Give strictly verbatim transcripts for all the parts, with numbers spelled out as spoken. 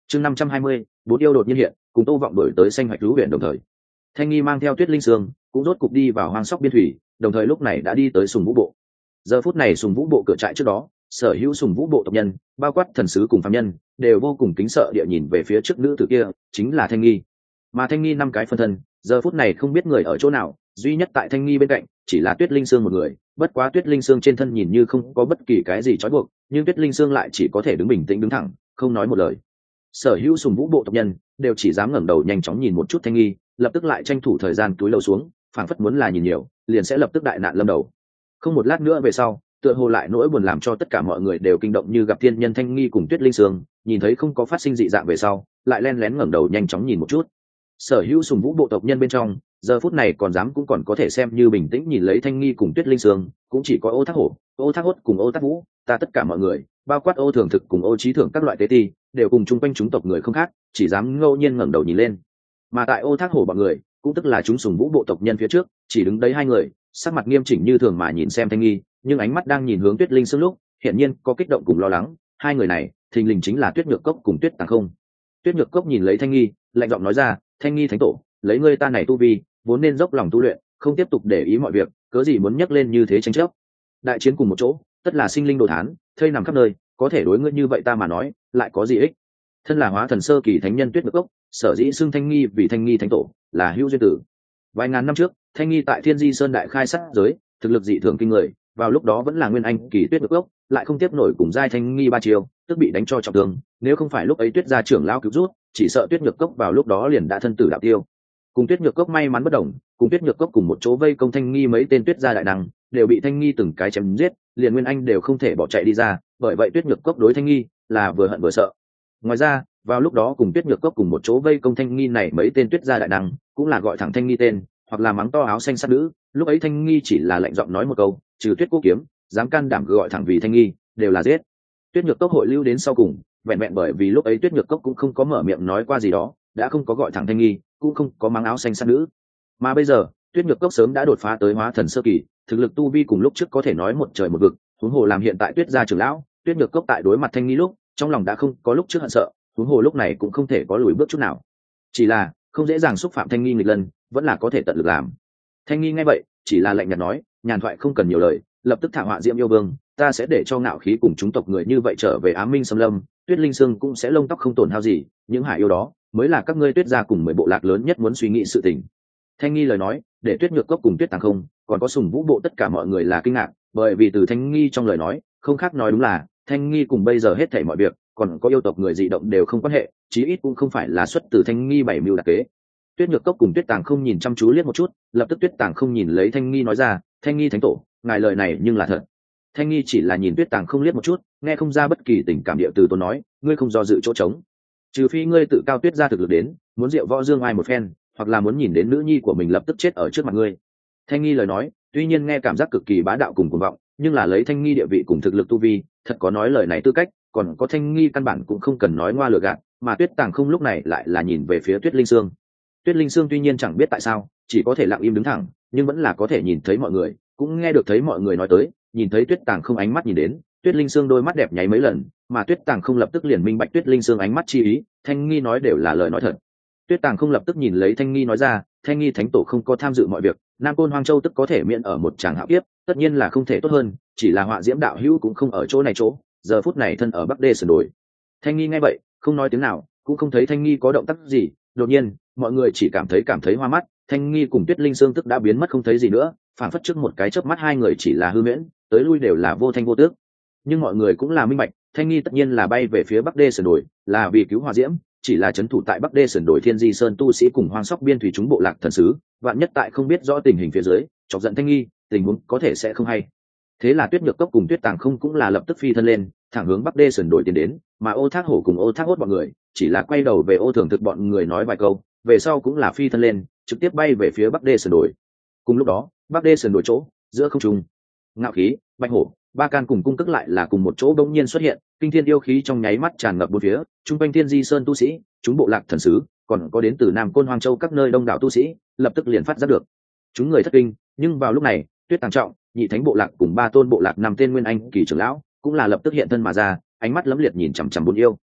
chương năm trăm hai mươi, bốn yêu đột nhiên hiện, cùng Tô Vọng đổi tới xanh hoạch lũ huyện đồng thời. Thanh Nghi mang theo Tuyết Linh Sương, cũng rốt cục đi vào hoang sóc biên thủy, đồng thời lúc này đã đi tới Sùng Vũ bộ. Giờ phút này Sùng Vũ bộ cửa trại trước đó, sở hữu Sùng Vũ bộ tộc nhân, bao quát thần sứ cùng phàm nhân, đều vô cùng kính sợ địa nhìn về phía trước nữ tử kia, chính là Thanh Nghi. Mà Thanh Nghi năm cái phân thân, giờ phút này không biết người ở chỗ nào, duy nhất tại Thanh Nghi bên cạnh, chỉ là Tuyết Linh Sương một người, bất quá Tuyết Linh Sương trên thân nhìn như không có bất kỳ cái gì trói buộc, nhưng Tuyết Linh Sương lại chỉ có thể đứng bình tĩnh đứng thẳng, không nói một lời. Sở hữu Sùng Vũ bộ tộc nhân đều chỉ dám ngẩng đầu nhanh chóng nhìn một chút Thanh Nghi, lập tức lại tranh thủ thời gian túi lầu xuống, phảng phất muốn là nhìn nhiều, liền sẽ lập tức đại nạn lâm đầu. Không một lát nữa về sau, tựa hồ lại nỗi buồn làm cho tất cả mọi người đều kinh động như gặp thiên nhân Thanh Nghi cùng Tuyết Linh Sương, nhìn thấy không có phát sinh dị dạng về sau, lại len lén ngẩng đầu nhanh chóng nhìn một chút. Sở hữu Sùng Vũ bộ tộc nhân bên trong, giờ phút này còn dám cũng còn có thể xem như bình tĩnh nhìn lấy Thanh Nghi cùng Tuyết Linh Sương, cũng chỉ có Ô Thác Hổ, Ô Thác Hốt cùng Ô Thác Vũ, ta tất cả mọi người, bao quát Ô Thường Thực cùng Ô Chí Thượng các loại tế ti, đều cùng chung quanh chúng tộc người không khác, chỉ dám ngẫu nhiên ngẩng đầu nhìn lên. Mà tại Ô Thác Hổ bọn người, cũng tức là chúng Sùng Vũ bộ tộc nhân phía trước, chỉ đứng đấy hai người, sắc mặt nghiêm chỉnh như thường mà nhìn xem Thanh Nghi, nhưng ánh mắt đang nhìn hướng Tuyết Linh Sương lúc, hiển nhiên có kích động cùng lo lắng, hai người này, thình lình chính là Tuyết Nhược Cốc cùng Tuyết Tàng Không. Tuyết Nhược Cốc nhìn lấy Thanh Nghi, lạnh giọng nói ra, Thanh Nghi thánh tổ, lấy ngươi ta này tu vi, vốn nên dốc lòng tu luyện, không tiếp tục để ý mọi việc, cớ gì muốn nhắc lên như thế tranh chấp. Đại chiến cùng một chỗ, tất là sinh linh đồ thán, thây nằm khắp nơi, có thể đối ngươi như vậy ta mà nói, lại có gì ích? Thân là hóa thần sơ kỳ thánh nhân Tuyết Nhược Cốc, sở dĩ xưng Thanh Nghi vì Thanh Nghi thánh tổ, là hữu duyên tử. Vài ngàn năm trước, Thanh Nghi tại Thiên Di Sơn đại khai sát giới, thực lực dị thường kinh người, vào lúc đó vẫn là nguyên anh kỳ Tuyết Nhược Cốc, lại không tiếp nổi cùng giai Thanh Nghi ba chiều, tức bị đánh cho trọng thương, nếu không phải lúc ấy Tuyết gia trưởng lão cứu rút, chỉ sợ Tuyết Nhược Cốc vào lúc đó liền đã thân tử đạo tiêu. Cùng Tuyết Nhược Cốc may mắn bất đồng, cùng Tuyết Nhược Cốc cùng một chỗ vây công Thanh Nghi mấy tên Tuyết gia đại năng, đều bị Thanh Nghi từng cái chém giết, liền nguyên anh đều không thể bỏ chạy đi ra, bởi vậy Tuyết Nhược Cốc đối Thanh Nghi là vừa hận vừa sợ. Ngoài ra, vào lúc đó cùng Tuyết Nhược Cốc cùng một chỗ vây công Thanh Nghi này mấy tên Tuyết gia đại năng, cũng là gọi thẳng Thanh Nghi tên, hoặc là mắng to áo xanh sát nữ, lúc ấy Thanh Nghi chỉ là lạnh giọng nói một câu, trừ Tuyết Cô kiếm, dám can đảm gọi thẳng vì Thanh Nghi, đều là giết. Tuyết Nhược Cốc hội lưu đến sau cùng, vẹn vẹn bởi vì lúc ấy Tuyết Nhược Cốc cũng không có mở miệng nói qua gì đó, đã không có gọi thẳng Thanh Nghi, cũng không có mắng áo xanh sát nữ. Mà bây giờ, Tuyết Nhược Cốc sớm đã đột phá tới hóa thần sơ kỳ, thực lực tu vi cùng lúc trước có thể nói một trời một vực, huống hồ làm hiện tại Tuyết gia trưởng lão, Tuyết Nhược Cốc tại đối mặt Thanh Nghi lúc, trong lòng đã không có lúc trước hận sợ, huống hồ lúc này cũng không thể có lùi bước chút nào. Chỉ là, không dễ dàng xúc phạm Thanh Nghi nghịch lần, vẫn là có thể tận lực làm. Thanh Nghi nghe vậy, chỉ là lạnh nhạt nói, nhàn thoại không cần nhiều lời, lập tức thả họa Diễm yêu vương, ta sẽ để cho ngạo khí cùng chúng tộc người như vậy trở về Ám Minh Xâm Lâm, Tuyết Linh Sương cũng sẽ lông tóc không tổn hao gì, những hải yêu đó mới là các ngươi Tuyết gia cùng mười bộ lạc lớn nhất muốn suy nghĩ sự tình. Thanh Nghi lời nói, để Tuyết Nhược Cốc cùng Tuyết Tàng Không, còn có Sùng Vũ bộ tất cả mọi người là kinh ngạc, bởi vì từ Thanh Nghi trong lời nói, không khác nói đúng là, Thanh Nghi cùng bây giờ hết thảy mọi việc, còn có yêu tộc người dị động đều không quan hệ, chí ít cũng không phải là xuất từ Thanh Nghi bảy mưu đặc kế. Tuyết Nhược Cốc cùng Tuyết Tàng Không nhìn chăm chú liếc một chút, lập tức Tuyết Tàng Không nhìn lấy Thanh Nghi nói ra, Thanh Nghi thánh tổ, ngài lời này nhưng là thật. Thanh Nghi chỉ là nhìn Tuyết Tàng Không liếc một chút, nghe không ra bất kỳ tình cảm địa từ tôi nói, ngươi không do dự chỗ trống, trừ phi ngươi tự cao Tuyết gia thực lực đến, muốn diệu võ dương ai một phen, hoặc là muốn nhìn đến nữ nhi của mình lập tức chết ở trước mặt ngươi. Thanh Nghi lời nói, tuy nhiên nghe cảm giác cực kỳ bá đạo cùng cuồng vọng, nhưng là lấy Thanh Nghi địa vị cùng thực lực tu vi, thật có nói lời này tư cách, còn có Thanh Nghi căn bản cũng không cần nói ngoa lừa gạt, mà Tuyết Tàng Không lúc này lại là nhìn về phía Tuyết Linh Sương. Tuyết Linh Sương tuy nhiên chẳng biết tại sao, chỉ có thể lặng im đứng thẳng, nhưng vẫn là có thể nhìn thấy mọi người, cũng nghe được thấy mọi người nói tới, nhìn thấy Tuyết Tàng Không ánh mắt nhìn đến, Tuyết Linh Sương đôi mắt đẹp nháy mấy lần, mà Tuyết Tàng Không lập tức liền minh bạch Tuyết Linh Sương ánh mắt chi ý, Thanh Nghi nói đều là lời nói thật. Tuyết Tàng Không lập tức nhìn lấy Thanh Nghi nói ra, Thanh Nghi thánh tổ không có tham dự mọi việc, Nam Côn Hoang Châu tức có thể miễn ở một tràng hạo kiếp, tất nhiên là không thể tốt hơn, chỉ là họa Diễm đạo hữu cũng không ở chỗ này chỗ, giờ phút này thân ở Bắc Đê sườn đồi. Thanh Nghi nghe vậy, không nói tiếng nào, cũng không thấy Thanh Nghi có động tác gì, đột nhiên, mọi người chỉ cảm thấy cảm thấy hoa mắt, Thanh Nghi cùng Tuyết Linh Sương tức đã biến mất không thấy gì nữa, phản phất trước một cái chớp mắt hai người chỉ là hư miễn, tới lui đều là vô thanh vô tước. Nhưng mọi người cũng là minh bạch, Thanh Nghi tất nhiên là bay về phía Bắc Đê sườn đồi, là vì cứu hỏa Diễm, chỉ là trấn thủ tại Bắc Đê sườn đồi Thiên Di Sơn tu sĩ cùng hoang sóc biên thủy chúng bộ lạc thần sứ, vạn nhất tại không biết rõ tình hình phía dưới, chọc giận Thanh Nghi, tình huống có thể sẽ không hay. Thế là Tuyết Nhược Cốc cùng Tuyết Tàng Không cũng là lập tức phi thân lên, thẳng hướng Bắc Đê sườn đồi tiến đến, mà Ô Thác Hổ cùng Ô Thác Hốt bọn người, chỉ là quay đầu về Ô Thường Thực bọn người nói vài câu, về sau cũng là phi thân lên, trực tiếp bay về phía Bắc Đê sườn đồi. Cùng lúc đó, Bắc Đê sườn đồi chỗ, giữa không trung, Ngạo Khí, Bạch Hổ, Ba Can cùng Cung Cức lại là cùng một chỗ bỗng nhiên xuất hiện, kinh thiên yêu khí trong nháy mắt tràn ngập bốn phía, trung quanh Thiên Di Sơn tu sĩ, chúng bộ lạc thần sứ, còn có đến từ Nam Côn Hoang Châu các nơi đông đảo tu sĩ, lập tức liền phát giác được. Chúng người thất kinh, nhưng vào lúc này, Tuyết Tàng Trọng, Nhị Thánh bộ lạc cùng ba tôn bộ lạc năm tên nguyên anh kỳ trưởng lão, cũng là lập tức hiện thân mà ra, ánh mắt lấm liệt nhìn chằm chằm bốn yêu.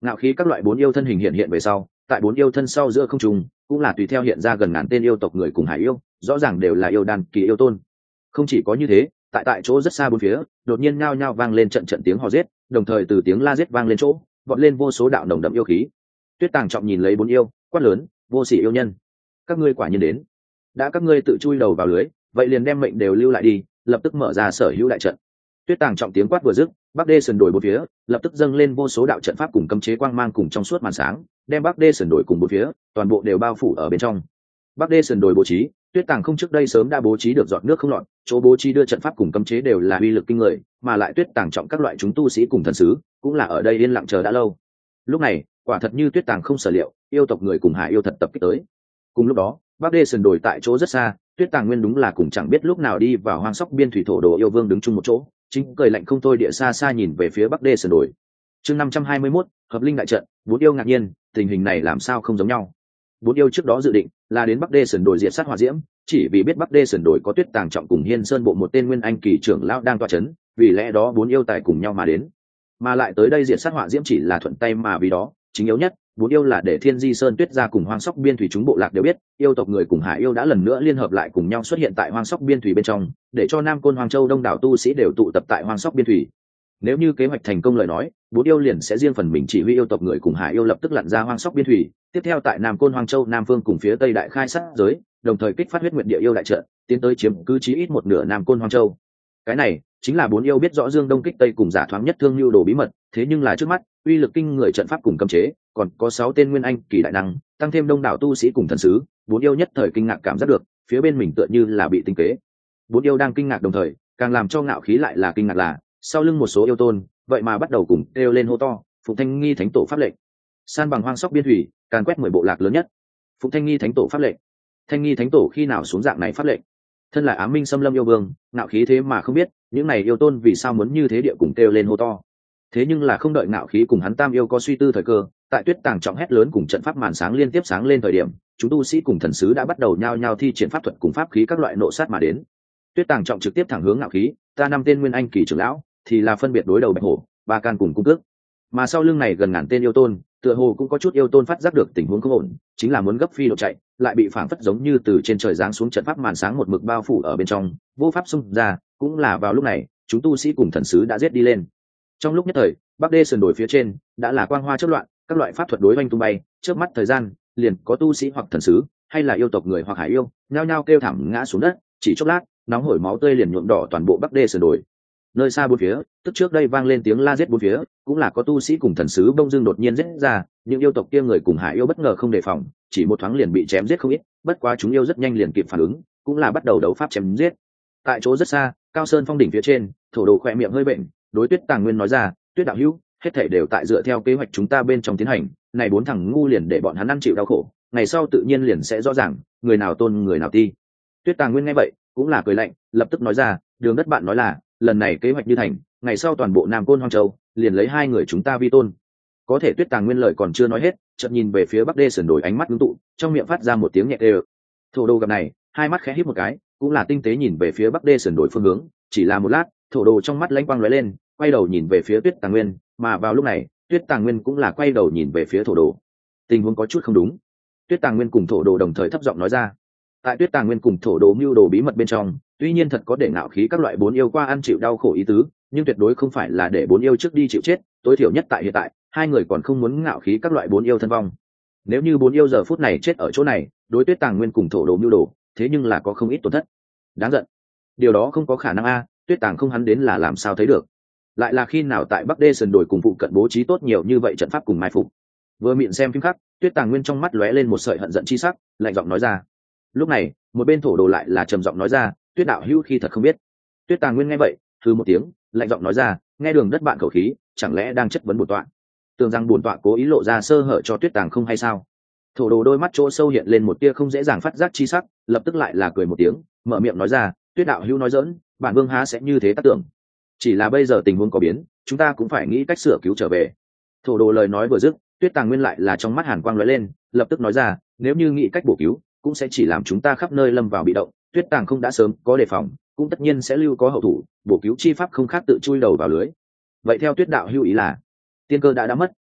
Ngạo khí các loại bốn yêu thân hình hiện hiện về sau, tại bốn yêu thân sau giữa không trung cũng là tùy theo hiện ra gần ngàn tên yêu tộc người cùng hải yêu, rõ ràng đều là yêu đan kỳ yêu tôn. Không chỉ có như thế, tại tại chỗ rất xa bốn phía đột nhiên nhao nhao vang lên trận trận tiếng hò giết, đồng thời từ tiếng la giết vang lên chỗ vọt lên vô số đạo nồng đậm yêu khí. Tuyết Tàng Trọng nhìn lấy bốn yêu, quát lớn: vô sỉ yêu nhân, các ngươi quả nhiên đến. Đã các ngươi tự chui đầu vào lưới, vậy liền đem mệnh đều lưu lại đi, lập tức mở ra sở hữu đại trận. Tuyết Tàng Trọng tiếng quát vừa dứt, Bắc Đê sườn đổi bốn phía lập tức dâng lên vô số đạo trận pháp cùng cấm chế quang mang cùng trong suốt màn sáng, đem Bắc Đê sườn đổi cùng bốn phía toàn bộ đều bao phủ ở bên trong. Bắc Đê sườn đổi bố trí, Tuyết Tàng không trước đây sớm đã bố trí được giọt nước không lọt, chỗ bố trí đưa trận pháp cùng cấm chế đều là uy lực kinh người, mà lại Tuyết Tàng Trọng các loại chúng tu sĩ cùng thần sứ cũng là ở đây yên lặng chờ đã lâu. Lúc này, quả thật như Tuyết Tàng không sở liệu, yêu tộc người cùng hải yêu thật tập kích tới. Cùng lúc đó, Bắc Đê sườn đổi tại chỗ rất xa, Tuyết Tàng Nguyên đúng là cùng chẳng biết lúc nào đi vào hoang sóc biên thủy thổ đồ yêu vương đứng chung một chỗ, chính cười lạnh không thôi địa xa xa nhìn về phía Bắc Đê sườn đổi. Chương năm trăm hai mươi mốt, hợp linh đại trận, bốn yêu ngạc nhiên, tình hình này làm sao không giống nhau. Bốn yêu trước đó dự định là đến Bắc Đê sườn đổi diệt sát hỏa diễm, chỉ vì biết Bắc Đê sườn đổi có Tuyết Tàng Trọng cùng Hiên Sơn bộ một tên nguyên anh kỳ trưởng lão đang tọa chấn, vì lẽ đó bốn yêu tài cùng nhau mà đến. Mà lại tới đây diệt sát hỏa diễm chỉ là thuận tay mà vì đó, chính yếu nhất, bốn yêu là để Thiên Di Sơn Tuyết gia cùng Hoang Sóc biên thủy chúng bộ lạc đều biết, yêu tộc người cùng hải yêu đã lần nữa liên hợp lại cùng nhau xuất hiện tại Hoang Sóc biên thủy bên trong, để cho Nam Côn Hoang Châu đông đảo tu sĩ đều tụ tập tại Hoang Sóc biên thủy. Nếu như kế hoạch thành công lời nói, bốn yêu liền sẽ riêng phần mình chỉ huy yêu tộc người cùng hải yêu lập tức lặn ra Hoang Sóc biên thủy, tiếp theo tại Nam Côn Hoang Châu Nam Phương cùng phía Tây đại khai sát giới, đồng thời kích phát huyết nguyệt địa yêu đại trận, tiến tới chiếm cứ chí ít một nửa Nam Côn Hoang Châu. Cái này chính là bốn yêu biết rõ Dương Đông kích Tây cùng giả thoáng nhất thương lưu đồ bí mật, thế nhưng là trước mắt, uy lực kinh người trận pháp cùng cấm chế, còn có sáu tên nguyên anh kỳ đại năng, tăng thêm đông đảo tu sĩ cùng thần sứ, bốn yêu nhất thời kinh ngạc cảm giác được, phía bên mình tựa như là bị tinh kế. Bốn yêu đang kinh ngạc đồng thời, càng làm cho ngạo khí lại là kinh ngạc là, sau lưng một số yêu tôn, vậy mà bắt đầu cùng kêu lên hô to, Phụng Thanh Nghi Thánh Tổ pháp lệnh. San bằng hoang sóc biên thủy, càn quét mười bộ lạc lớn nhất. Phụng Thanh Nghi Thánh Tổ pháp lệnh. Thanh Nghi Thánh Tổ khi nào xuống dạng này pháp lệnh? Thân là Ám Minh Xâm Lâm yêu vương, ngạo khí thế mà không biết, những này yêu tôn vì sao muốn như thế địa cùng kêu lên hô to. Thế nhưng là không đợi ngạo khí cùng hắn tam yêu có suy tư thời cơ, tại Tuyết Tàng Trọng hét lớn cùng trận pháp màn sáng liên tiếp sáng lên thời điểm, chúng tu sĩ cùng thần sứ đã bắt đầu nhao nhao thi triển pháp thuật cùng pháp khí các loại nộ sát mà đến. Tuyết Tàng Trọng trực tiếp thẳng hướng ngạo khí, ta năm tên nguyên anh kỳ trưởng lão thì là phân biệt đối đầu bạch hổ, ba can cùng cung cước. Mà sau lưng này gần ngàn tên yêu tôn, tựa hồ cũng có chút yêu tôn phát giác được tình huống không ổn, chính là muốn gấp phi độ chạy, lại bị phảng phất giống như từ trên trời giáng xuống trận pháp màn sáng một mực bao phủ ở bên trong, vô pháp xung ra. Cũng là vào lúc này, chúng tu sĩ cùng thần sứ đã giết đi lên. Trong lúc nhất thời, Bắc Đê sườn đồi phía trên đã là quang hoa chớp loạn, các loại pháp thuật đối oanh tung bay, trước mắt thời gian, liền có tu sĩ hoặc thần sứ, hay là yêu tộc người hoặc hải yêu, nhao nhao kêu thảm ngã xuống đất, chỉ chốc lát, nóng hổi máu tươi liền nhuộm đỏ toàn bộ Bắc Đê sườn đồi. Nơi xa bốn phía, tức trước đây vang lên tiếng la giết bốn phía, cũng là có tu sĩ cùng thần sứ bông dưng đột nhiên giết ra, những yêu tộc kia người cùng hải yêu bất ngờ không đề phòng, chỉ một thoáng liền bị chém giết không ít, bất quá chúng yêu rất nhanh liền kịp phản ứng, cũng là bắt đầu đấu pháp chém giết. Tại chỗ rất xa, Cao Sơn phong đỉnh phía trên, Thổ Đồ khỏe miệng hơi bệnh, đối Tuyết Tàng Nguyên nói ra, Tuyết đạo hữu, hết thảy đều tại dựa theo kế hoạch chúng ta bên trong tiến hành, này bốn thằng ngu liền để bọn hắn ăn chịu đau khổ, ngày sau tự nhiên liền sẽ rõ ràng, người nào tôn người nào ti. Tuyết Tàng Nguyên nghe vậy, cũng là cười lạnh, lập tức nói ra, Đường Đất bạn nói là, lần này kế hoạch như thành, ngày sau toàn bộ Nam Côn Hoang Châu liền lấy hai người chúng ta vi tôn. Có thể Tuyết Tàng Nguyên lời còn chưa nói hết, chợt nhìn về phía Bắc Đê sườn đồi ánh mắt ngưng tụ, trong miệng phát ra một tiếng nhẹ đều. Thổ Đồ gặp này, hai mắt khẽ híp một cái, cũng là tinh tế nhìn về phía Bắc Đê sườn đồi phương hướng, chỉ là một lát, Thổ Đồ trong mắt lanh quang lóe lên, quay đầu nhìn về phía Tuyết Tàng Nguyên, mà vào lúc này, Tuyết Tàng Nguyên cũng là quay đầu nhìn về phía Thổ Đồ. Tình huống có chút không đúng. Tuyết Tàng Nguyên cùng Thổ Đồ đồng thời thấp giọng nói ra. Tại Tuyết Tàng Nguyên cùng Thổ Đồ mưu đồ bí mật bên trong, tuy nhiên thật có để ngạo khí các loại bốn yêu qua ăn chịu đau khổ ý tứ, nhưng tuyệt đối không phải là để bốn yêu trước đi chịu chết, tối thiểu nhất tại hiện tại, hai người còn không muốn ngạo khí các loại bốn yêu thân vong. Nếu như bốn yêu giờ phút này chết ở chỗ này, đối Tuyết Tàng Nguyên cùng Thổ Đồ mưu đồ, thế nhưng là có không ít tổn thất. Đáng giận. Điều đó không có khả năng a, Tuyết Tàng không hắn đến là làm sao thấy được. Lại là khi nào tại Bắc Đê sườn đồi cùng phụ cận bố trí tốt nhiều như vậy trận pháp cùng mai phục. Vừa miệng xem phim khắc, Tuyết Tàng Nguyên trong mắt lóe lên một sợi hận giận chi sắc, lạnh giọng nói ra. Lúc này, một bên Thổ Đồ lại là trầm giọng nói ra, Tuyết đạo hữu khi thật không biết. Tuyết Tàng Nguyên nghe vậy, hừ một tiếng, lạnh giọng nói ra, nghe Đường Đất bạn khẩu khí, chẳng lẽ đang chất vấn bổn tọa? Tưởng rằng bổn tọa cố ý lộ ra sơ hở cho Tuyết Tàng không hay sao? Thổ Đồ đôi mắt chỗ sâu hiện lên một tia không dễ dàng phát giác chi sắc, lập tức lại là cười một tiếng, mở miệng nói ra, Tuyết đạo hữu nói giỡn, bản vương há sẽ như thế tác tưởng. Chỉ là bây giờ tình huống có biến, chúng ta cũng phải nghĩ cách sửa cứu trở về. Thổ Đồ lời nói vừa dứt, Tuyết Tàng Nguyên lại là trong mắt hàn quang lóe lên, lập tức nói ra, nếu như nghĩ cách bổ cứu, cũng sẽ chỉ làm chúng ta khắp nơi lâm vào bị động. Tuyết Tàng không đã sớm có đề phòng, cũng tất nhiên sẽ lưu có hậu thủ, bổ cứu chi pháp không khác tự chui đầu vào lưới. Vậy theo Tuyết đạo hữu ý là, tiên cơ đã đã mất,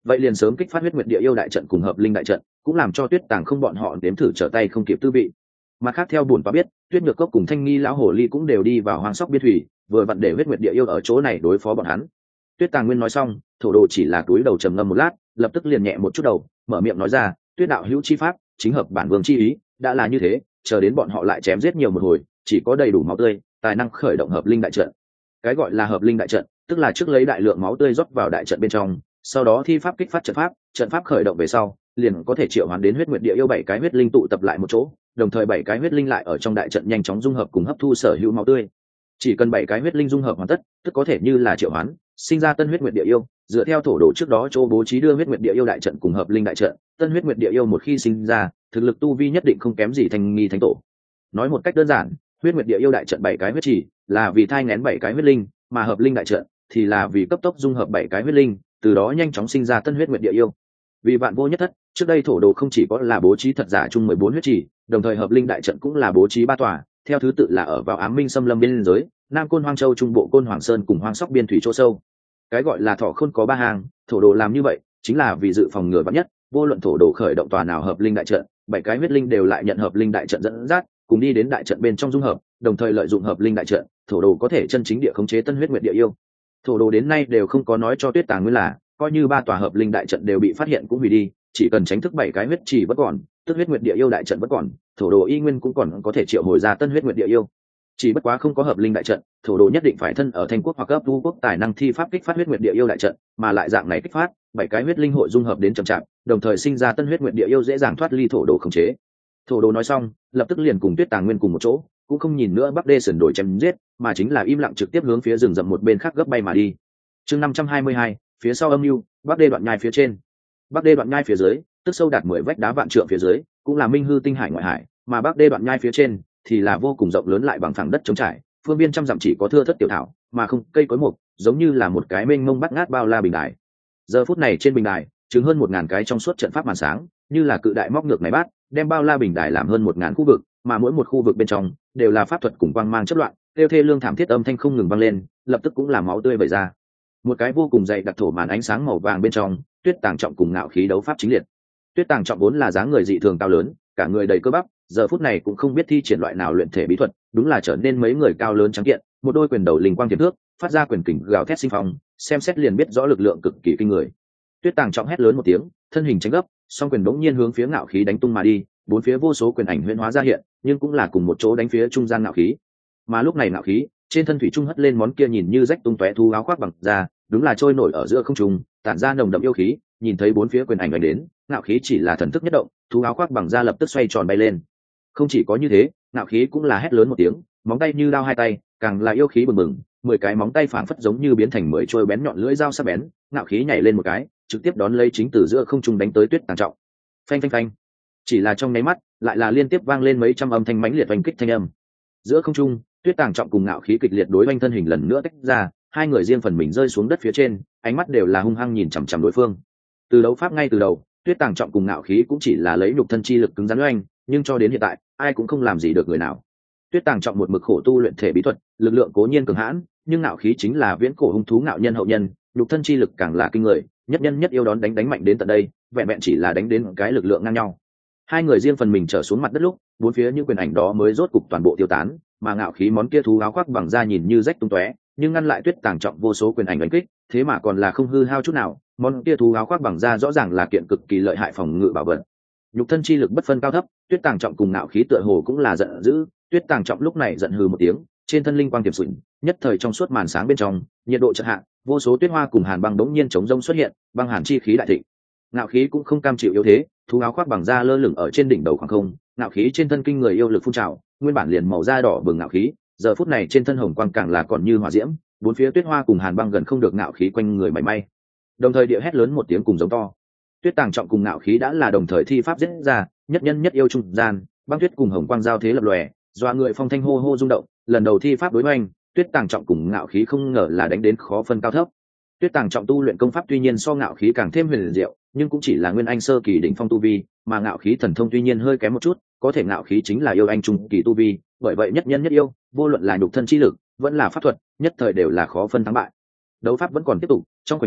vậy liền sớm kích phát huyết nguyệt địa yêu đại trận cùng hợp linh đại trận, cũng làm cho Tuyết Tàng không bọn họ nếm thử trở tay không kịp tư vị. Mà khác theo buồn và biết, Tuyết Nhược Cốc cùng Thanh Nghi lão hồ ly cũng đều đi vào hoang sóc biên thủy, vừa vặn để huyết nguyệt địa yêu ở chỗ này đối phó bọn hắn. Tuyết Tàng Nguyên nói xong, thổ đồ chỉ là túi đầu trầm ngâm một lát, lập tức liền nhẹ một chút đầu, mở miệng nói ra, Tuyết đạo hữu chi pháp, chính hợp bản vương chi ý, đã là như thế, chờ đến bọn họ lại chém giết nhiều một hồi, chỉ có đầy đủ máu tươi, tài năng khởi động hợp linh đại trận. Cái gọi là hợp linh đại trận, tức là trước lấy đại lượng máu tươi rót vào đại trận bên trong, sau đó thi pháp kích phát trận pháp, trận pháp khởi động về sau, liền có thể triệu hoán đến huyết nguyệt địa yêu bảy cái huyết linh tụ tập lại một chỗ, đồng thời bảy cái huyết linh lại ở trong đại trận nhanh chóng dung hợp cùng hấp thu sở hữu máu tươi. Chỉ cần bảy cái huyết linh dung hợp hoàn tất, tức có thể như là triệu hoán, sinh ra tân huyết nguyệt địa yêu, dựa theo thổ đồ trước đó chỗ bố trí đưa huyết nguyệt địa yêu đại trận cùng hợp linh đại trận, tân huyết nguyệt địa yêu một khi sinh ra, thực lực tu vi nhất định không kém gì Thanh Nghi thánh tổ. Nói một cách đơn giản, huyết nguyệt địa yêu đại trận bảy cái huyết chỉ là vì thai nghén bảy cái huyết linh, mà hợp linh đại trận thì là vì cấp tốc dung hợp bảy cái huyết linh, từ đó nhanh chóng sinh ra tân huyết nguyệt địa yêu. Vì vạn vô nhất thất, trước đây thổ đồ không chỉ có là bố trí thật giả chung mười bốn huyết chỉ, đồng thời hợp linh đại trận cũng là bố trí ba tòa, theo thứ tự là ở vào Ám Minh Xâm Lâm biên giới, Nam Côn Hoang Châu trung bộ Côn Hoàng Sơn cùng Hoang Sóc biên thủy chỗ sâu. Cái gọi là thọ khôn có ba hàng, thổ đồ làm như vậy chính là vì dự phòng ngừa vạn nhất, vô luận thổ đồ khởi động tòa nào hợp linh đại trận, bảy cái huyết linh đều lại nhận hợp linh đại trận dẫn dắt, cùng đi đến đại trận bên trong dung hợp, đồng thời lợi dụng hợp linh đại trận, thổ đồ có thể chân chính địa khống chế tân huyết nguyệt địa yêu. Thổ đồ đến nay đều không có nói cho Tuyết Tàng Nguyên là, coi như ba tòa hợp linh đại trận đều bị phát hiện cũng hủy đi, chỉ cần tránh thức bảy cái huyết chỉ vẫn còn, tức huyết nguyệt địa yêu đại trận vẫn còn, thổ đồ y nguyên cũng còn có thể triệu hồi ra tân huyết nguyệt địa yêu. Chỉ bất quá không có hợp linh đại trận, thổ đồ nhất định phải thân ở Thanh quốc hoặc cấp tu quốc tài năng thi pháp kích phát huyết nguyệt địa yêu đại trận, mà lại dạng này kích phát, bảy cái huyết linh hội dung hợp đến chậm chạp, đồng thời sinh ra tân huyết nguyệt địa yêu dễ dàng thoát ly thổ đồ khống chế. Thổ đồ nói xong, lập tức liền cùng Tuyết Tàng Nguyên cùng một chỗ, cũng không nhìn nữa Bắc Đê sườn đổi chém giết, mà chính là im lặng trực tiếp hướng phía rừng rậm một bên khác gấp bay mà đi. Chương năm trăm hai mươi hai, phía sau âm mưu, Bắc Đê đoạn nhai phía trên. Bắc Đê đoạn nhai phía dưới, tức sâu đạt mười vách đá vạn trượng phía dưới, cũng là Minh Hư tinh hải ngoại hải, mà Bắc Đê đoạn nhai phía trên thì là vô cùng rộng lớn lại bằng phẳng đất trống trải, phương viên trăm dặm chỉ có thưa thất tiểu thảo, mà không cây cối mục, giống như là một cái mênh mông bát ngát bao la bình đài. Giờ phút này trên bình đài, chứng hơn một ngàn cái trong suốt trận pháp màn sáng, như là cự đại móc ngược này bát, đem bao la bình đài làm hơn một ngàn khu vực, mà mỗi một khu vực bên trong đều là pháp thuật cùng quang mang chất loạn, kêu thê lương thảm thiết âm thanh không ngừng vang lên, lập tức cũng là máu tươi vẩy ra. Một cái vô cùng dày đặc thổ màn ánh sáng màu vàng bên trong, Tuyết Tàng Trọng cùng Ngạo Khí đấu pháp chính liệt. Tuyết Tàng Trọng vốn là dáng người dị thường cao lớn, cả người đầy cơ bắp, giờ phút này cũng không biết thi triển loại nào luyện thể bí thuật, đúng là trở nên mấy người cao lớn trắng kiện, một đôi quyền đầu linh quang tiềm thước, phát ra quyền kình gào thét sinh phong, xem xét liền biết rõ lực lượng cực kỳ kinh người. Tuyết Tàng Trọng hét lớn một tiếng, thân hình tránh gấp, song quyền bỗng nhiên hướng phía Ngạo Khí đánh tung mà đi, bốn phía vô số quyền ảnh huyễn hóa ra hiện, nhưng cũng là cùng một chỗ đánh phía trung gian Ngạo Khí. Mà lúc này Ngạo Khí, trên thân thủy trung hất lên món kia nhìn như rách tung tóe thu áo khoác bằng da, đúng là trôi nổi ở giữa không trung, tản ra nồng đậm yêu khí, nhìn thấy bốn phía quyền ảnh đánh đến, Ngạo Khí chỉ là thần thức nhất động, thu áo khoác bằng da lập tức xoay tròn bay lên. Không chỉ có như thế, Ngạo Khí cũng là hét lớn một tiếng, móng tay như đao hai tay, càng là yêu khí bừng bừng, mười cái móng tay phảng phất giống như biến thành mười trôi bén nhọn lưỡi dao sắc bén, Ngạo Khí nhảy lên một cái, trực tiếp đón lấy chính từ giữa không trung đánh tới Tuyết Tàng Trọng. Phanh phanh phanh. Chỉ là trong nháy mắt, lại là liên tiếp vang lên mấy trăm âm thanh mãnh liệt oanh kích thanh âm. Giữa không trung, Tuyết Tàng Trọng cùng Ngạo Khí kịch liệt đối oanh thân hình lần nữa tách ra, hai người riêng phần mình rơi xuống đất phía trên, ánh mắt đều là hung hăng nhìn chằm chằm đối phương. Từ đấu pháp ngay từ đầu, Tuyết Tàng Trọng cùng Ngạo Khí cũng chỉ là lấy nhục thân chi lực cứng rắn oanh, nhưng cho đến hiện tại, ai cũng không làm gì được người nào. Tuyết Tàng Trọng một mực khổ tu luyện thể bí thuật, lực lượng cố nhiên cường hãn, nhưng Ngạo Khí chính là viễn cổ hung thú ngạo nhân hậu nhân, nhục thân chi lực càng là kinh người, nhất nhân nhất yêu đón đánh đánh mạnh đến tận đây, vẹn vẹn chỉ là đánh đến cái lực lượng ngang nhau. Hai người riêng phần mình trở xuống mặt đất lúc, bốn phía những quyền ảnh đó mới rốt cục toàn bộ tiêu tán, mà Ngạo Khí món kia thú áo khoác bằng da nhìn như rách tung tóe, nhưng ngăn lại Tuyết Tàng Trọng vô số quyền ảnh đánh kích, thế mà còn là không hư hao chút nào, món kia thú áo khoác bằng da rõ ràng là kiện cực kỳ lợi hại phòng ngự bảo vật. Nhục thân chi lực bất phân cao thấp, Tuyết Tàng Trọng cùng Ngạo Khí tựa hồ cũng là giận dữ, Tuyết Tàng Trọng lúc này giận hừ một tiếng, trên thân linh quang tiềm sụn, nhất thời trong suốt màn sáng bên trong, nhiệt độ chợt hạ, vô số tuyết hoa cùng hàn băng đống nhiên chống rông xuất hiện, băng hàn chi khí đại thịnh. Ngạo Khí cũng không cam chịu yếu thế, thú áo khoác bằng da lơ lửng ở trên đỉnh đầu khoảng không, Ngạo Khí trên thân kinh người yêu lực phun trào, nguyên bản liền màu da đỏ bừng Ngạo Khí, giờ phút này trên thân hồng quang càng là còn như hỏa diễm, bốn phía tuyết hoa cùng hàn băng gần không được Ngạo Khí quanh người mảy may. Đồng thời địa hét lớn một tiếng cùng giống to. Tuyết Tàng Trọng cùng Ngạo Khí đã là đồng thời thi pháp giết ra, nhất nhân nhất yêu trung gian, băng tuyết cùng hồng quang giao thế lập lòe, doa người phong thanh hô hô rung động, lần đầu thi pháp đối oanh, Tuyết Tàng Trọng cùng Ngạo Khí không ngờ là đánh đến khó phân cao thấp. Tuyết Tàng Trọng tu luyện công pháp tuy nhiên so Ngạo Khí càng thêm huyền diệu, nhưng cũng chỉ là nguyên anh sơ kỳ đỉnh phong tu vi, mà Ngạo Khí thần thông tuy nhiên hơi kém một chút, có thể Ngạo Khí chính là yêu anh trung kỳ tu vi, bởi vậy nhất nhân nhất yêu, vô luận là nhục thân chi lực, vẫn là pháp thuật, nhất thời đều là khó phân thắng bại. Đấu pháp vẫn còn tiếp tục, trong khoảnh khắc,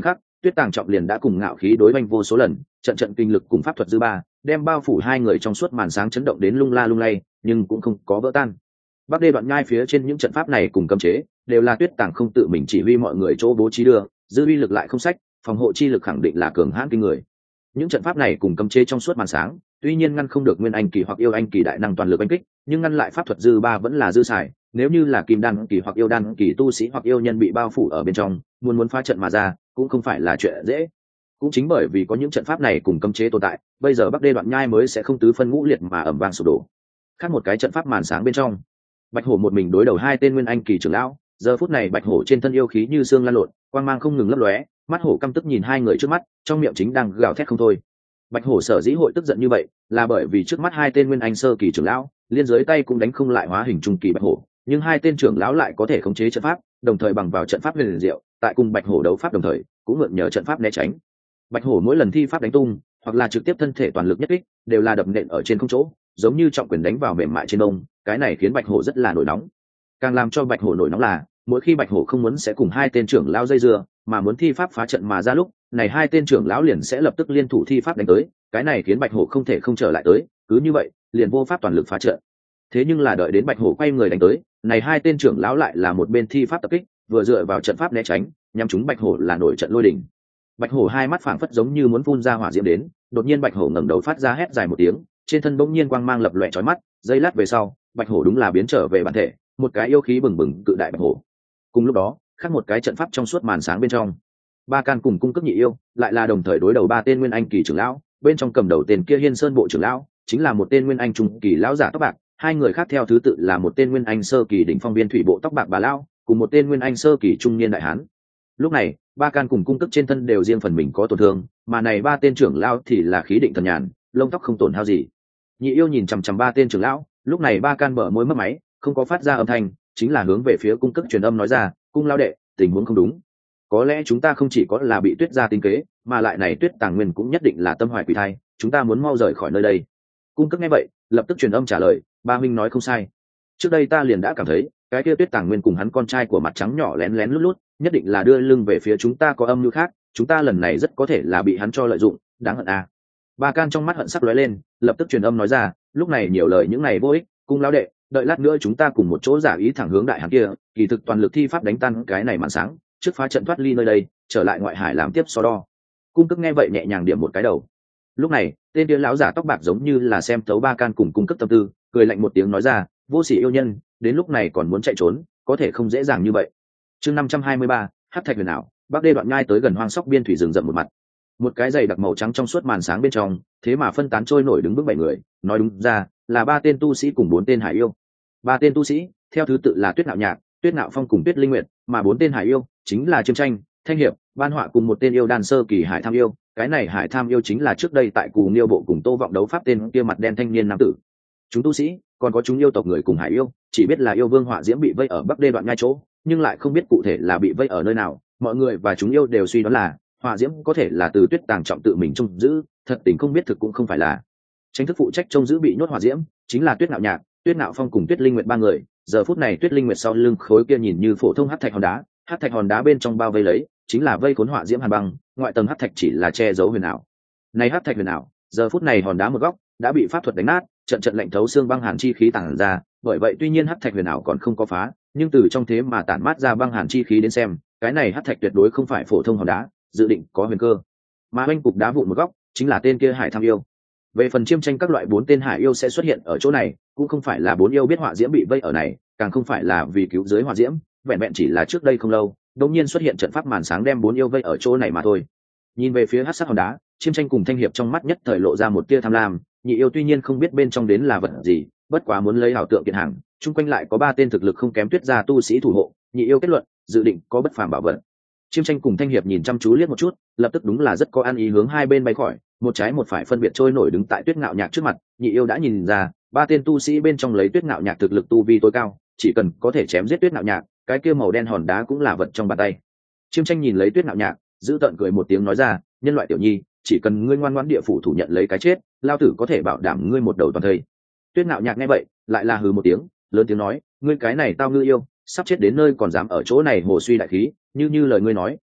Tuyết Tàng Trọng liền đã cùng Ngạo Khí đối oanh vô số lần, trận trận kinh lực cùng pháp thuật dư ba đem bao phủ hai người trong suốt màn sáng chấn động đến lung la lung lay, nhưng cũng không có vỡ tan. Bắc Đê Đoạn Nhai phía trên những trận pháp này cùng cấm chế đều là Tuyết Tàng không tự mình chỉ huy mọi người chỗ bố trí đưa, dư uy lực lại không sách, phòng hộ chi lực khẳng định là cường hãn kinh người. Những trận pháp này cùng cấm chế trong suốt màn sáng, tuy nhiên ngăn không được Nguyên Anh kỳ hoặc Yêu Anh kỳ đại năng toàn lực đánh kích, nhưng ngăn lại pháp thuật dư ba vẫn là dư xài. Nếu như là Kim Đan kỳ hoặc Yêu Đan kỳ tu sĩ hoặc yêu nhân bị bao phủ ở bên trong, muốn muốn phá trận mà ra, cũng không phải là chuyện dễ. Cũng chính bởi vì có những trận pháp này cùng cấm chế tồn tại, bây giờ Bắc Đê Đoạn Nhai mới sẽ không tứ phân ngũ liệt mà ầm vang sụp đổ. Khác một cái trận pháp màn sáng bên trong, Bạch Hổ một mình đối đầu hai tên Nguyên Anh kỳ trưởng lão, giờ phút này Bạch Hổ trên thân yêu khí như xương lan lộn, quang mang không ngừng lấp lóe, mắt hổ căm tức nhìn hai người trước mắt, trong miệng chính đang gào thét không thôi. Bạch Hổ sở dĩ hội tức giận như vậy, là bởi vì trước mắt hai tên Nguyên Anh sơ kỳ trưởng lão, liên dưới tay cũng đánh không lại hóa hình trung kỳ Bạch Hổ, nhưng hai tên trưởng lão lại có thể khống chế trận pháp, đồng thời bằng vào trận pháp huyền diệu, tại cùng Bạch Hổ đấu pháp đồng thời, cũng mượn nhờ trận pháp né tránh. Bạch Hổ mỗi lần thi pháp đánh tung, hoặc là trực tiếp thân thể toàn lực nhất kích, đều là đập nện ở trên không chỗ, giống như trọng quyền đánh vào mềm mại trên đông, cái này khiến Bạch Hổ rất là nổi nóng. Càng làm cho Bạch Hổ nổi nóng là, mỗi khi Bạch Hổ không muốn sẽ cùng hai tên trưởng lão dây dưa, mà muốn thi pháp phá trận mà ra lúc, này hai tên trưởng lão liền sẽ lập tức liên thủ thi pháp đánh tới, cái này khiến Bạch Hổ không thể không trở lại tới, cứ như vậy, liền vô pháp toàn lực phá trận. Thế nhưng là đợi đến Bạch Hổ quay người đánh tới, này hai tên trưởng lão lại là một bên thi pháp tập kích, vừa dựa vào trận pháp né tránh, nhắm chúng Bạch Hổ là nổi trận lôi đình. Bạch Hổ hai mắt phảng phất giống như muốn phun ra hỏa diễm đến, đột nhiên Bạch Hổ ngẩng đầu phát ra hét dài một tiếng, trên thân bỗng nhiên quang mang lập lòe chói mắt, giây lát về sau, Bạch Hổ đúng là biến trở về bản thể, một cái yêu khí bừng bừng cự đại Bạch Hổ. Cùng lúc đó, khác một cái trận pháp trong suốt màn sáng bên trong, Ba Can cùng Cung Cấp Nhị Yêu lại là đồng thời đối đầu ba tên Nguyên Anh kỳ trưởng lão, bên trong cầm đầu tên kia Hiên Sơn bộ trưởng lão, chính là một tên Nguyên Anh trung kỳ lão giả tóc bạc, hai người khác theo thứ tự là một tên Nguyên Anh sơ kỳ đỉnh phong biên thủy bộ tóc bạc bà lão, cùng một tên Nguyên Anh sơ kỳ trung niên đại hán. Lúc này, Ba Can cùng Cung Cấp trên thân đều riêng phần mình có tổn thương, mà này ba tên trưởng lão thì là khí định thần nhàn, lông tóc không tổn hao gì. Nhị Yêu nhìn chằm chằm ba tên trưởng lão, lúc này Ba Can mở môi mất máy, không có phát ra âm thanh, chính là hướng về phía Cung Cấp truyền âm nói ra, "Cung lão đệ, tình huống không đúng. Có lẽ chúng ta không chỉ có là bị Tuyết gia tính kế, mà lại này Tuyết Tàng Nguyên cũng nhất định là tâm hoài quỷ thai, chúng ta muốn mau rời khỏi nơi đây." Cung Cấp nghe vậy, lập tức truyền âm trả lời, "Ba huynh nói không sai. Trước đây ta liền đã cảm thấy, cái kia Tuyết Tàng Nguyên cùng hắn con trai của mặt trắng nhỏ lén lén lút lút, nhất định là đưa lưng về phía chúng ta có âm mưu khác, chúng ta lần này rất có thể là bị hắn cho lợi dụng, đáng hận à." Ba Can trong mắt hận sắc lóe lên, lập tức truyền âm nói ra, "Lúc này nhiều lời những này vô ích, Cung lão đệ, đợi lát nữa chúng ta cùng một chỗ giả ý thẳng hướng đại hán kia, kỳ thực toàn lực thi pháp đánh tan cái này màn sáng, trước phá trận thoát ly nơi đây, trở lại ngoại hải làm tiếp so đo." Cung Cấp nghe vậy nhẹ nhàng điểm một cái đầu. Lúc này, tên kia lão giả tóc bạc giống như là xem thấu Ba Can cùng Cung Cấp tâm tư, cười lạnh một tiếng nói ra, "Vô sỉ yêu nhân, đến lúc này còn muốn chạy trốn, có thể không dễ dàng như vậy." Chương năm trăm hai mươi ba, Hắc Thạch Huyền Ảo, Bắc Đê Đoạn Nhai tới gần hoang sóc biên thủy rừng rậm một mặt. Một cái giày đặc màu trắng trong suốt màn sáng bên trong, thế mà phân tán trôi nổi đứng bước bảy người, nói đúng ra là ba tên tu sĩ cùng bốn tên hải yêu. Ba tên tu sĩ, theo thứ tự là Tuyết Nạo Nhạc, Tuyết Nạo Phong cùng Tuyết Linh Nguyệt, mà bốn tên hải yêu chính là Chiêm Tranh, Thanh Hiệp, Ban Họa cùng một tên yêu đan sơ kỳ hải tham yêu. Cái này hải tham yêu chính là trước đây tại Cù Niêu bộ cùng Tô Vọng đấu pháp tên kia mặt đen thanh niên nam tử. Chúng tu sĩ, còn có chúng yêu tộc người cùng hải yêu, chỉ biết là yêu vương Họa Diễm bị vây ở Bắc Đê Đoạn Nhai chỗ, nhưng lại không biết cụ thể là bị vây ở nơi nào. Mọi người và chúng yêu đều suy đoán là Họa Diễm có thể là từ Tuyết Tàng Trọng tự mình trông giữ, thật tình không biết thực cũng không phải là. Tranh thức phụ trách trông giữ bị nhốt Họa Diễm chính là Tuyết Nạo Nhạc, Tuyết Nạo Phong cùng Tuyết Linh Nguyệt ba người. Giờ phút này Tuyết Linh Nguyệt sau lưng khối kia nhìn như phổ thông hắc thạch hòn đá, hắc thạch hòn đá bên trong bao vây lấy chính là vây cuốn Họa Diễm hàn băng, ngoại tầng hắc thạch chỉ là che giấu huyền ảo. Này hắc thạch huyền ảo, giờ phút này hòn đá một góc đã bị pháp thuật đánh nát, trận trận lạnh thấu xương băng hàn chi khí tản ra, bởi vậy tuy nhiên hắc thạch huyền ảo còn không có phá, nhưng từ trong thế mà tản mát ra băng hàn chi khí đến xem, cái này hắc thạch tuyệt đối không phải phổ thông hòn đá, dự định có huyền cơ. Mà oanh cục đá vụn một góc chính là tên kia hải tham yêu. Về phần Chiêm Tranh các loại bốn tên hải yêu sẽ xuất hiện ở chỗ này, cũng không phải là bốn yêu biết Họa Diễm bị vây ở này, càng không phải là vì cứu giới Họa Diễm, vẹn vẹn chỉ là trước đây không lâu, đột nhiên xuất hiện trận pháp màn sáng đem bốn yêu vây ở chỗ này mà thôi. Nhìn về phía hắc sắc hòn đá, Chiêm Tranh cùng Thanh Hiệp trong mắt nhất thời lộ ra một tia tham lam, nhị yêu tuy nhiên không biết bên trong đến là vật gì, bất quá muốn lấy ảo tượng kiện hàng, chung quanh lại có ba tên thực lực không kém Tuyết gia tu sĩ thủ hộ, nhị yêu kết luận, dự định có bất phàm bảo vật. Chiêm Tranh cùng Thanh Hiệp nhìn chăm chú liếc một chút, lập tức đúng là rất có ăn ý hướng hai bên bay khỏi, một trái một phải phân biệt trôi nổi đứng tại Tuyết Ngạo Nhạc trước mặt. Nhị yêu đã nhìn ra, ba tên tu sĩ bên trong lấy Tuyết Ngạo Nhạc thực lực tu vi tối cao, chỉ cần có thể chém giết Tuyết Ngạo Nhạc, cái kia màu đen hòn đá cũng là vật trong bàn tay. Chiêm Tranh nhìn lấy Tuyết Ngạo Nhạc, giữ tợn cười một tiếng nói ra, nhân loại tiểu nhi, chỉ cần ngươi ngoan ngoãn địa phủ thủ nhận lấy cái chết, lao tử có thể bảo đảm ngươi một đầu toàn thây. Tuyết Ngạo Nhạc nghe vậy, lại là hừ một tiếng, lớn tiếng nói, ngươi cái này tao ngư yêu, sắp chết đến nơi còn dám ở chỗ này hồ suy đại khí, như như lời ngươi nói,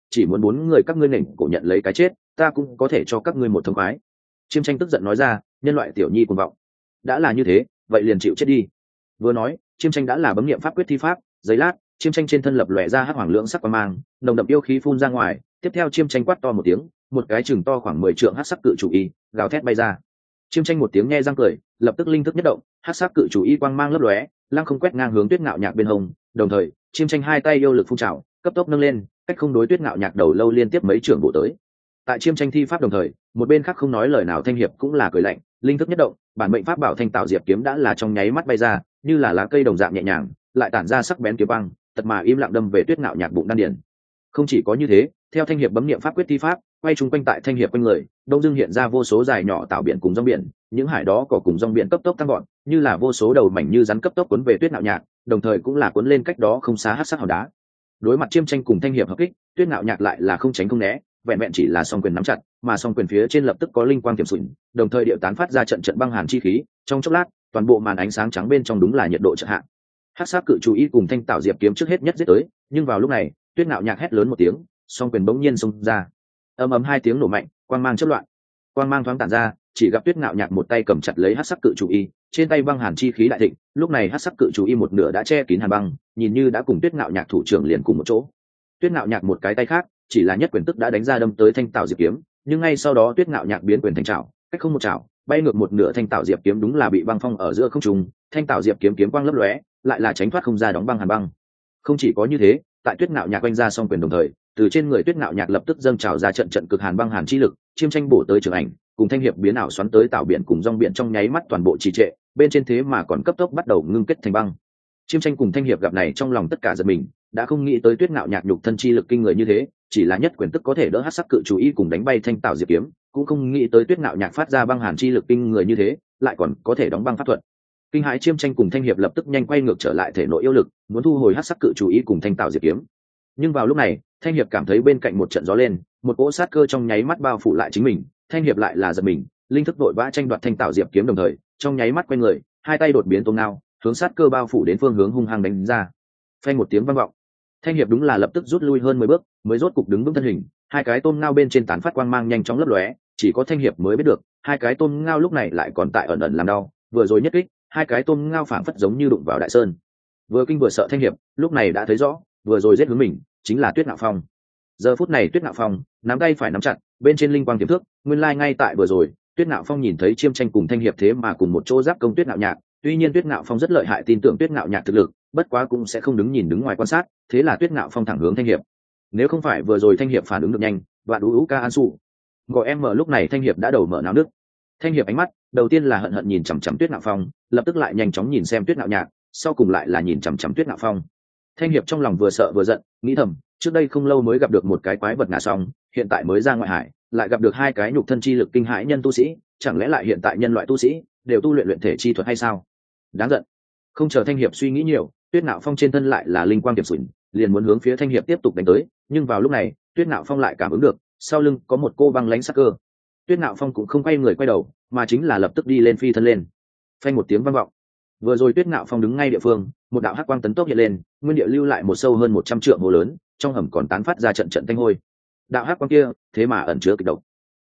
chỉ muốn bốn người các ngươi nỉnh cổ nhận lấy cái chết, ta cũng có thể cho các ngươi một thông khoái. Chiêm Tranh tức giận nói ra, nhân loại tiểu nhi cuồng vọng. Đã là như thế, vậy liền chịu chết đi. Vừa nói, Chiêm Tranh đã là bấm niệm pháp quyết thi pháp, giây lát, Chiêm Tranh trên thân lập lòe ra hắc hoàng lưỡng sắc quang mang, nồng đậm yêu khí phun ra ngoài, tiếp theo Chiêm Tranh quát to một tiếng, một cái chừng to khoảng mười trượng hắc sắc cự chủ y, gào thét bay ra. Chiêm Tranh một tiếng nghe răng cười, lập tức linh thức nhất động, hắc sắc cự chủ y quang mang lấp lóe, lăng không quét ngang hướng Tuyết Ngạo Nhạc bên hông, đồng thời, Chiêm Tranh hai tay yêu lực phun trào, cấp tốc nâng lên, cách không đối Tuyết Ngạo Nhạc đầu lâu liên tiếp mấy trưởng bổ tới. Tại Chiêm Tranh thi pháp đồng thời, một bên khác không nói lời nào Thanh Hiệp cũng là cười lạnh, linh thức nhất động, bản mệnh pháp bảo Thanh Tạo Diệp kiếm đã là trong nháy mắt bay ra, như là lá cây đồng dạng nhẹ nhàng, lại tản ra sắc bén kiếm băng, tật mà im lặng đâm về Tuyết Ngạo Nhạc bụng đan điền. Không chỉ có như thế, theo Thanh Hiệp bấm niệm pháp quyết thi pháp, quay trung quanh tại Thanh Hiệp quanh người, đông dưng hiện ra vô số dài nhỏ tạo biển cùng rong biển, những hải đó có cùng rong biển cấp tốc tăng gọn, như là vô số đầu mảnh như rắn cấp tốc cuốn về Tuyết Ngạo Nhạc, đồng thời cũng là cuốn lên cách đó không xa hắc sắc hòn đá. Đối mặt Chiêm Tranh cùng Thanh Hiệp hợp kích, Tuyết Ngạo Nhạc lại là không tránh không né, vẹn vẹn chỉ là song quyền nắm chặt, mà song quyền phía trên lập tức có linh quang tiềm sụn, đồng thời điệu tán phát ra trận trận băng hàn chi khí, trong chốc lát, toàn bộ màn ánh sáng trắng bên trong đúng là nhiệt độ chợt hạ. Hắc sắc cự chủ y cùng Thanh Tạo Diệp kiếm trước hết nhất giết tới, nhưng vào lúc này, Tuyết Ngạo Nhạc hét lớn một tiếng, song quyền bỗng nhiên xông ra. Ầm ầm hai tiếng nổ mạnh, quang mang chớp loạn. Quang mang thoáng tản ra, chỉ gặp Tuyết Ngạo Nhạc một tay cầm chặt lấy hắc sắc cự chủ y, trên tay băng hàn chi khí đại thịnh, lúc này hắc sắc cự chủ y một nửa đã che kín hàn băng, nhìn như đã cùng Tuyết Ngạo Nhạc thủ trưởng liền cùng một chỗ. Tuyết Ngạo Nhạc một cái tay khác, chỉ là nhất quyền tức đã đánh ra đâm tới Thanh Tạo Diệp kiếm, nhưng ngay sau đó Tuyết Ngạo Nhạc biến quyền thành trảo, cách không một trảo, bay ngược một nửa Thanh Tạo Diệp kiếm đúng là bị băng phong ở giữa không trung, Thanh Tạo Diệp kiếm kiếm quang lấp lóe, lại là tránh thoát không ra đóng băng hàn băng. Không chỉ có như thế, tại Tuyết Ngạo Nhạc quanh ra song quyền đồng thời, từ trên người Tuyết Ngạo Nhạc lập tức dâng trào ra trận trận cực hàn băng hàn chi lực, Chiêm Tranh bổ tới trường ảnh, cùng Thanh Hiệp biến ảo xoắn tới tạo biển cùng rong biển trong nháy mắt toàn bộ trì trệ, bên trên thế mà còn cấp tốc bắt đầu ngưng kết thành băng. Chiêm Tranh cùng Thanh Hiệp gặp này trong lòng tất cả giật mình, đã không nghĩ tới Tuyết Ngạo Nhạc nhục thân chi lực kinh người như thế, chỉ là nhất quyền tức có thể đỡ hắc sắc cự chủ y cùng đánh bay Thanh Tạo Diệp kiếm, cũng không nghĩ tới Tuyết Ngạo Nhạc phát ra băng hàn chi lực kinh người như thế, lại còn có thể đóng băng pháp thuật. Kinh hãi Chiêm Tranh cùng Thanh Hiệp lập tức nhanh quay ngược trở lại thể nội yêu lực, muốn thu hồi hắc sắc cự chủ y cùng Thanh Tạo Diệp kiếm. Nhưng vào lúc này, Thanh Hiệp cảm thấy bên cạnh một trận gió lên, một cỗ sát cơ trong nháy mắt bao phủ lại chính mình, Thanh Hiệp lại là giật mình, linh thức đội vã tranh đoạt Thanh Tạo Diệp kiếm đồng thời, trong nháy mắt quay người, hai tay đột biến tôm nao, hướng sát cơ bao phủ đến phương hướng hung hăng đánh ra. Phanh một tiếng vang vọng, Thanh Hiệp đúng là lập tức rút lui hơn mười bước, mới rốt cục đứng vững thân hình, hai cái tôm ngao bên trên tán phát quang mang nhanh chóng lấp lóe, chỉ có Thanh Hiệp mới biết được, hai cái tôm ngao lúc này lại còn tại ẩn ẩn làm đau, vừa rồi nhất kích, hai cái tôm ngao phảng phất giống như đụng vào đại sơn. Vừa kinh vừa sợ Thanh Hiệp, lúc này đã thấy rõ, vừa rồi giết hướng mình, chính là Tuyết Ngạo Phong. Giờ phút này Tuyết Ngạo Phong, nắm tay phải nắm chặt, bên trên linh quang tiềm thước, nguyên lai ngay tại vừa rồi, Tuyết Ngạo Phong nhìn thấy Chiêm Tranh cùng Thanh Hiệp thế mà cùng một chỗ giáp công Tuyết Ngạo Nhạc, tuy nhiên Tuyết Ngạo Phong rất lợi hại tin tưởng Tuyết Ngạo Nhạc thực lực, bất quá cũng sẽ không đứng nhìn đứng ngoài quan sát, thế là Tuyết Ngạo Phong thẳng hướng Thanh Hiệp. Nếu không phải vừa rồi Thanh Hiệp phản ứng được nhanh, và đủ ú ca an su, gọi em mở lúc này Thanh Hiệp đã đầu mở náo nước. Thanh Hiệp ánh mắt đầu tiên là hận hận nhìn chằm chằm Tuyết Ngạo Phong, lập tức lại nhanh chóng nhìn xem Tuyết Ngạo Nhạc, sau cùng lại là nhìn chằm chằm Tuyết Ngạo Phong. Thanh Hiệp trong lòng vừa sợ vừa giận, nghĩ thầm, trước đây không lâu mới gặp được một cái quái vật ngã xong, hiện tại mới ra ngoại hải, lại gặp được hai cái nhục thân chi lực kinh hãi nhân tu sĩ, chẳng lẽ lại hiện tại nhân loại tu sĩ đều tu luyện luyện thể chi thuật hay sao? Đáng giận. Không chờ Thanh Hiệp suy nghĩ nhiều, Tuyết Ngạo Phong trên thân lại là linh quang tiềm sụn, liền muốn hướng phía Thanh Hiệp tiếp tục đánh tới, nhưng vào lúc này, Tuyết Ngạo Phong lại cảm ứng được, sau lưng có một cô băng lãnh sắc cơ. Tuyết Ngạo Phong cũng không quay người quay đầu, mà chính là lập tức đi lên phi thân lên. Phanh một tiếng vang vọng. Vừa rồi Tuyết Ngạo Phong đứng ngay địa phương, một đạo hắc quang tấn tốc hiện lên, nguyên địa lưu lại một sâu hơn một trăm trượng hồ lớn, trong hầm còn tán phát ra trận trận thanh hôi. Đạo hắc quang kia, thế mà ẩn chứa kịch độc.